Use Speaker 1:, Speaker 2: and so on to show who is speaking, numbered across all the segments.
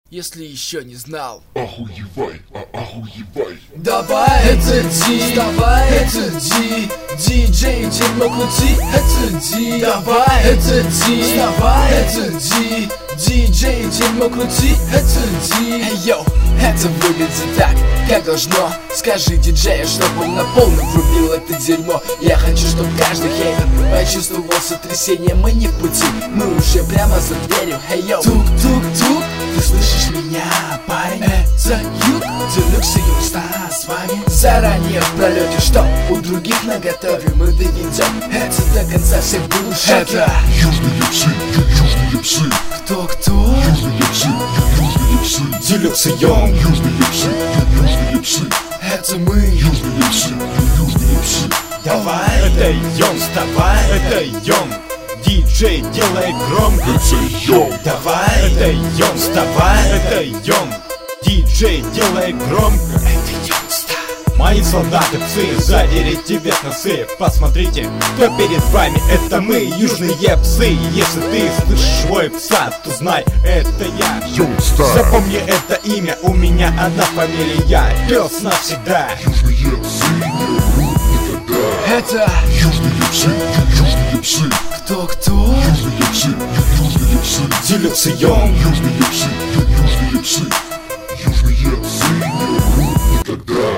Speaker 1: Если еще не знал,
Speaker 2: охуевай, охуевай.
Speaker 1: Давай, это Ди, давай, это Ди, диджей, дерьмо крути, это Ди, давай, это Ди, давай, это Ди, диджей, дерьмо крути, это Ди. Эй, йоу, это выглядит так, как должно. Скажи диджею, чтобы он на полном врубил это дерьмо. Я хочу, чтобы каждый хейтер почувствовал сотрясение. Мы не в пути, мы уже прямо за дверью. Эй, йоу, тук-тук-тук, ты слышишь меня, парень? Это Юг, Делюкс и Юста с вами. Заранее в пролете, что у других наготове мы доведем это до конца, всех был в шоке. Это
Speaker 2: южные псы, южные псы.
Speaker 1: Кто-кто?
Speaker 2: Южные псы, южные псы.
Speaker 1: Делюкс и Йонг.
Speaker 2: Южные псы, южные псы.
Speaker 1: Это мы.
Speaker 2: Южные псы, южные псы.
Speaker 1: Давай.
Speaker 3: Это Йонг, вставай, это Йонг. Диджей, делай громко.
Speaker 2: Это Йонг.
Speaker 1: Давай.
Speaker 3: Это Йонг, вставай, это Йонг. Диджей, делай громко.
Speaker 1: Это Йонгста.
Speaker 3: Мои солдаты псы, сзади ретивят носы. Посмотрите, кто перед вами, это мы, южные псы. Если ты слышишь свой пса, то знай, это я.
Speaker 2: Йонгста.
Speaker 3: Запомни это имя, у меня одна фамилия. Пес навсегда.
Speaker 2: Южные псы не врут никогда.
Speaker 1: Это
Speaker 2: Южные псы, южные псы.
Speaker 1: кто-кто?
Speaker 2: Южные псы, южные псы.
Speaker 3: Делюкс и Йонг.
Speaker 2: Южные псы, южные псы. Южные псы не врут никогда.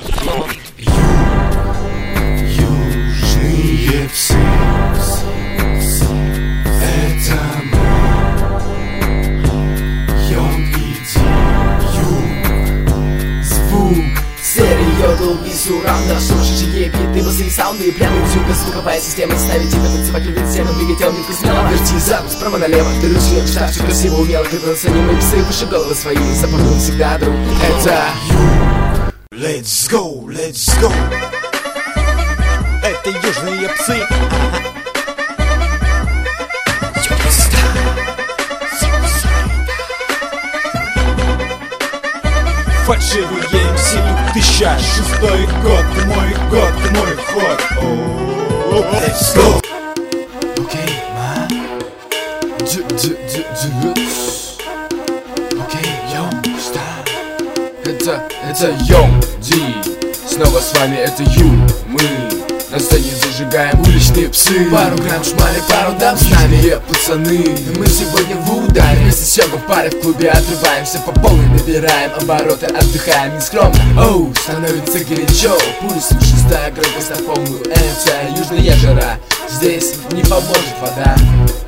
Speaker 1: Южные псы. Это мы. Йонг и Ди. Юг. Звук. Стерео, долгий сурраунд. Сумасшедшие биты, басы и саунды. Прямый звук, звуковая система. Ставить тебя танцевать, любить всем, двигатель митка смело. Верти запуск справа налево. Ты ручьёк, штаб, все красиво, умело. Когда на сцене мы псы, выше головы свои. Запомнил всегда, друг. Это Юг.
Speaker 3: Let's go, let's go. Это южные псы. Фальшивые МС, 2006 год, мой год, мой ход. Let's go.
Speaker 1: Окей, ма. Делюкс. Окей, Йонгста. Это Йонг Ди. Снова с вами это Ю. Мы на сцене зажигаем уличные псы. Пару грамм шмали, пару дам с нами, пацаны. Мы сегодня в ударе. Вместе съемок в паре в клубе отрываемся по полной, набираем обороты, отдыхаем нескромно. Оу, становится горячо. Пульс, шестая громкость на полную. Это южная жара. Здесь не поможет вода.